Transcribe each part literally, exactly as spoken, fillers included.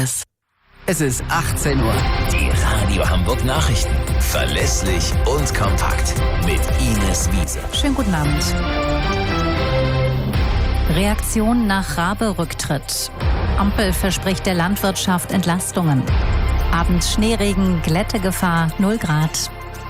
das? Es ist achtzehn Uhr. Die Radio Hamburg Nachrichten. Verlässlich und kompakt. Mit Ines Wiese. Schönen guten Abend. Reaktion nach Rabe-Rücktritt. Ampel verspricht der Landwirtschaft Entlastungen. Abends Schneeregen, Glättegefahr, null Grad.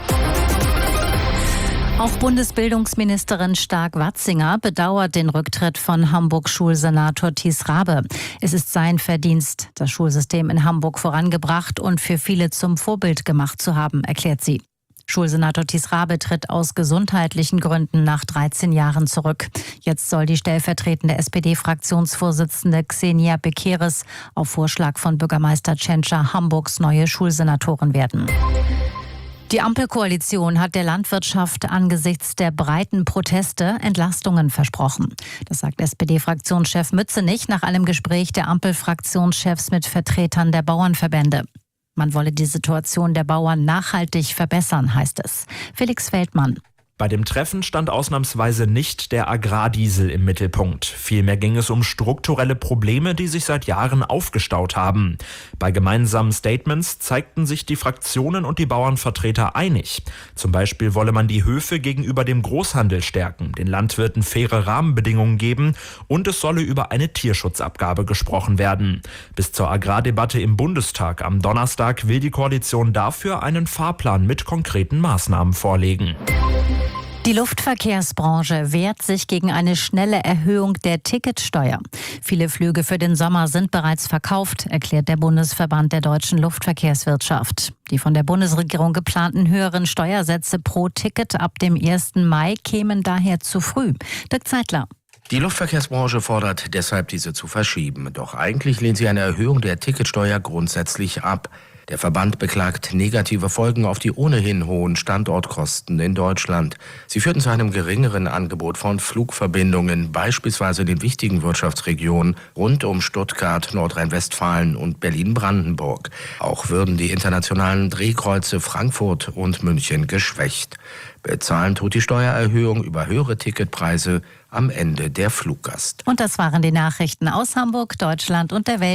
Auch Bundesbildungsministerin Stark-Watzinger bedauert den Rücktritt von Hamburg-Schulsenator Thies Rabe. Es ist sein Verdienst, das Schulsystem in Hamburg vorangebracht und für viele zum Vorbild gemacht zu haben, erklärt sie. Schulsenator Thies Rabe tritt aus gesundheitlichen Gründen nach dreizehn Jahren zurück. Jetzt soll die stellvertretende S P D-Fraktionsvorsitzende Xenia Bekeres auf Vorschlag von Bürgermeister Tschentscher Hamburgs neue Schulsenatorin werden. Die Ampelkoalition hat der Landwirtschaft angesichts der breiten Proteste Entlastungen versprochen. Das sagt S P D-Fraktionschef Mützenich nach einem Gespräch der Ampel-Fraktionschefs mit Vertretern der Bauernverbände. Man wolle die Situation der Bauern nachhaltig verbessern, heißt es. Felix Feldmann. Bei dem Treffen stand ausnahmsweise nicht der Agrardiesel im Mittelpunkt. Vielmehr ging es um strukturelle Probleme, die sich seit Jahren aufgestaut haben. Bei gemeinsamen Statements zeigten sich die Fraktionen und die Bauernvertreter einig. Zum Beispiel wolle man die Höfe gegenüber dem Großhandel stärken, den Landwirten faire Rahmenbedingungen geben und es solle über eine Tierschutzabgabe gesprochen werden. Bis zur Agrardebatte im Bundestag am Donnerstag will die Koalition dafür einen Fahrplan mit konkreten Maßnahmen vorlegen. Die Luftverkehrsbranche wehrt sich gegen eine schnelle Erhöhung der Ticketsteuer. Viele Flüge für den Sommer sind bereits verkauft, erklärt der Bundesverband der deutschen Luftverkehrswirtschaft. Die von der Bundesregierung geplanten höheren Steuersätze pro Ticket ab dem ersten Mai kämen daher zu früh. Dirk Zeitler. Die Luftverkehrsbranche fordert deshalb, diese zu verschieben. Doch eigentlich lehnt sie eine Erhöhung der Ticketsteuer grundsätzlich ab. Der Verband beklagt negative Folgen auf die ohnehin hohen Standortkosten in Deutschland. Sie führten zu einem geringeren Angebot von Flugverbindungen, beispielsweise in den wichtigen Wirtschaftsregionen rund um Stuttgart, Nordrhein-Westfalen und Berlin-Brandenburg. Auch würden die internationalen Drehkreuze Frankfurt und München geschwächt. Bezahlen tut die Steuererhöhung über höhere Ticketpreise am Ende der Fluggast. Und das waren die Nachrichten aus Hamburg, Deutschland und der Welt.